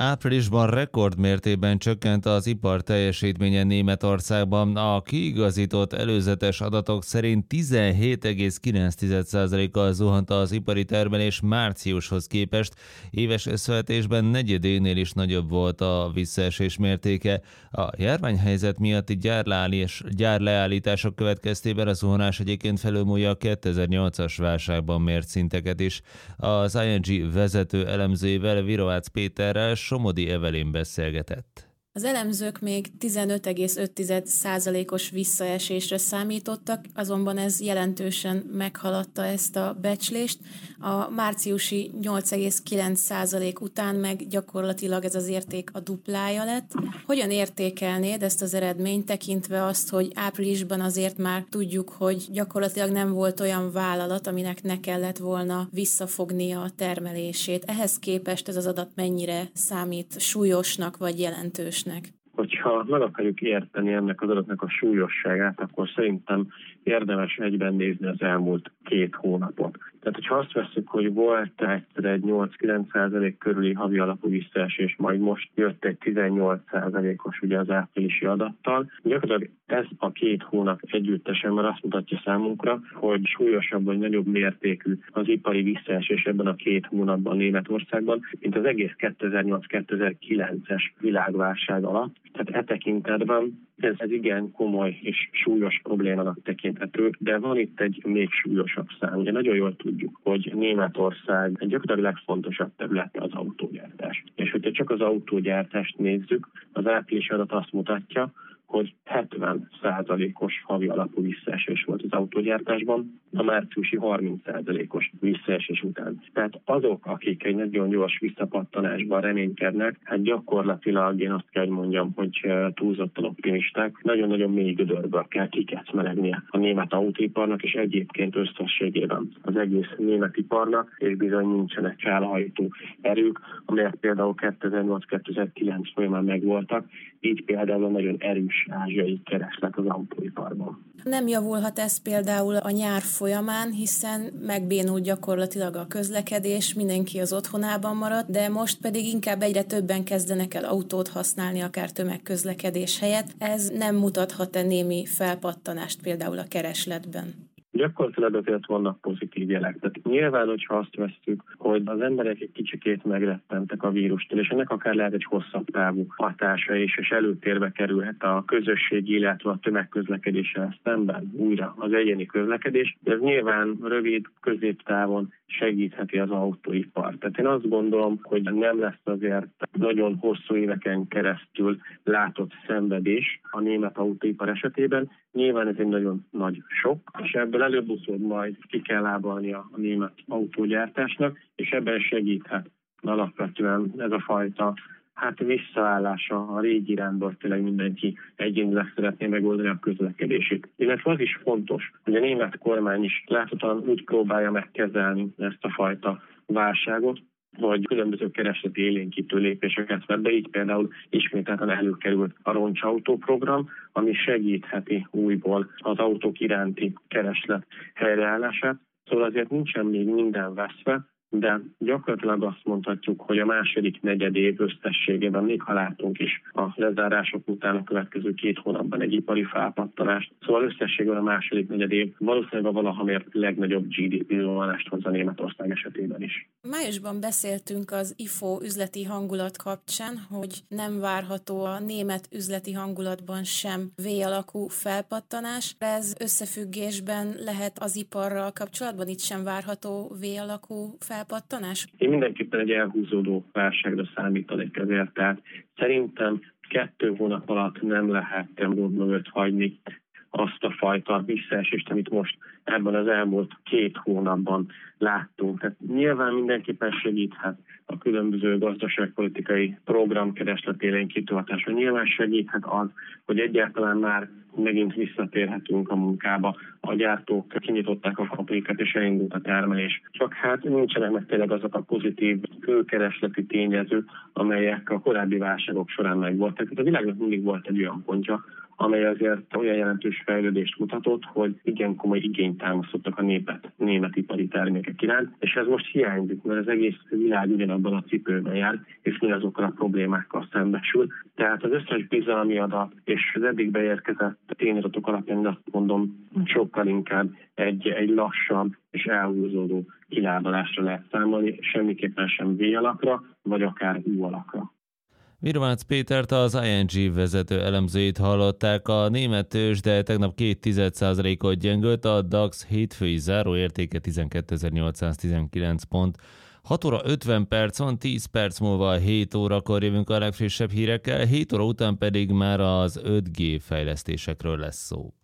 Áprilisban rekordmértékben csökkent az ipar teljesítménye Németországban. A kiigazított előzetes adatok szerint 17,9%-kal zuhant az ipari termelés márciushoz képest, éves összevetésben negyedénél is nagyobb volt a visszaesés mértéke. A járványhelyzet miatti gyárleállítások következtében a zuhanás egyébként felülmúlja a 2008-as válságban mért szinteket is. Az ING vezető elemzőjével, Virovácz Péterrel Somodi Evelyn beszélgetett. Az elemzők még 15,5%-os visszaesésre számítottak, azonban ez jelentősen meghaladta ezt a becslést. A márciusi 8,9% után meg gyakorlatilag ez az érték a duplája lett. Hogyan értékelnéd ezt az eredményt, tekintve azt, hogy áprilisban azért már tudjuk, hogy gyakorlatilag nem volt olyan vállalat, aminek ne kellett volna visszafognia a termelését. Ehhez képest ez az adat mennyire számít súlyosnak vagy jelentős? Hogyha meg akarjuk érteni ennek az adatnak a súlyosságát, akkor szerintem érdemes egyben nézni az elmúlt 2 hónapot. Tehát, hogyha azt veszük, hogy volt egyszer egy 8-9% körüli havi alapú visszaesés, majd most jött egy 18%-os ugye az áprilisi adattal, gyakorlatilag ez a 2 hónap együttesen már azt mutatja számunkra, hogy súlyosabb vagy nagyobb mértékű az ipari visszaesés ebben a 2 hónapban Németországban, mint az egész 2008-2009-es világválság alatt. Tehát e tekintetben ez igen komoly és súlyos problémának tekinthető, de van itt egy még súlyosabb szám. Ugye nagyon jól tudjuk, hogy Németország egy gyakorlatilag legfontosabb területe az autógyártás. És hogyha csak az autógyártást nézzük, az áprilisi adat azt mutatja, hogy 70%-os havi alapú visszaesés volt az autógyártásban, a márciusi 30%-os visszaesés után. Tehát azok, akik egy nagyon gyors visszapattanásban reménykednek, hát gyakorlatilag én azt kell, hogy mondjam, hogy túlzottan optimisták, nagyon-nagyon mély gödörből kell kikecmelegnie a német autóiparnak, és egyébként összességében az egész német iparnak, és bizony nincsenek csálahajtó erők, amelyek például 2008-2009 folyamán megvoltak, így például nagyon erős ázsiai kereslet az autóiparban. Nem javulhat ez például a nyár folyamán, hiszen megbénult gyakorlatilag a közlekedés, mindenki az otthonában marad, de most pedig inkább egyre többen kezdenek el autót használni, akár tömegközlekedés helyett. Ez nem mutathat-e némi felpattanást például a keresletben? Gyakorlatilag azért vannak pozitív jelek. Tehát nyilván, hogyha azt vesszük, hogy az emberek egy kicsikét megrettentek a vírustól, és ennek akár lehet egy hosszabb távú hatása is, és előtérbe kerülhet a közösségi, illetve a tömegközlekedéssel szemben újra az egyéni közlekedés, de ez nyilván rövid, középtávon segítheti az autóipar. Tehát én azt gondolom, hogy nem lesz azért nagyon hosszú éveken keresztül látott szenvedés a német autóipar esetében. Nyilván ez egy nagyon nagy sok, és ebből előbb-utóbb majd ki kell lábalni a német autógyártásnak, és ebben segíthet alapvetően ez a fajta visszaállása a régi irányból, tényleg mindenki egyénileg szeretné megoldani a közlekedését. Illetve az is fontos, hogy a német kormány is láthatóan úgy próbálja megkezelni ezt a fajta válságot, vagy különböző keresleti élénkítő lépéseket vett be, így például ismételten előkerült a roncsautó program, ami segítheti újból az autók iránti kereslet helyreállását. Szóval azért nincsen még minden veszve, de gyakorlatilag azt mondhatjuk, hogy a második negyedév összességében, még ha látunk is a lezárások után a következő 2 hónapban egy ipari felpattanást, szóval összességében a második negyedév valószínűleg a valaha mért legnagyobb GDP rohanást hozza Németország esetében is. Májusban beszéltünk az IFO üzleti hangulat kapcsán, hogy nem várható a német üzleti hangulatban sem V-alakú felpattanás. Ez összefüggésben lehet az iparral kapcsolatban, itt sem várható V-alakú felpattanás? Én mindenképpen egy elhúzódó válságra számítanék ezért, tehát szerintem 2 hónap alatt nem lehet magunk mögött hagyni azt a fajta visszaesést, amit most ebben az elmúlt 2 hónapban láttunk. Tehát nyilván mindenképpen segíthet a különböző gazdaságpolitikai programkereslet élénkítő hatása. Nyilván segíthet az, hogy egyáltalán már megint visszatérhetünk a munkába. A gyártók kinyitották a kapuikat és elindult a termelés. Csak nincsenek meg tényleg azok a pozitív külkeresleti tényezők, amelyek a korábbi válságok során megvoltak. A világnak mindig volt egy olyan pontja, amely azért olyan jelentős fejlődést mutatott, hogy igen komoly igény igényt támasztottak a német ipari termékek iránt, és ez most hiányzik, mert az egész világ ugyanabban a cipőben jár, és azokkal a problémákkal szembesül. Tehát az összes bizalmi adat és az eddig beérkezett tényadatok alapján azt mondom, sokkal inkább egy lassabb és elhúzódó kilábalásra lehet számolni, semmiképpen sem V-alakra, vagy akár U-alakra. Virmác Pétert, az ING vezető elemzőjét hallották. A német tőzsde tegnap 0,2%-ot gyengült, a DAX hétfői záróértéke 12.819 pont. 6 óra 50 perc van, 10 perc múlva 7 órakor jövünk a legfrissebb hírekkel, 7 óra után pedig már az 5G fejlesztésekről lesz szó.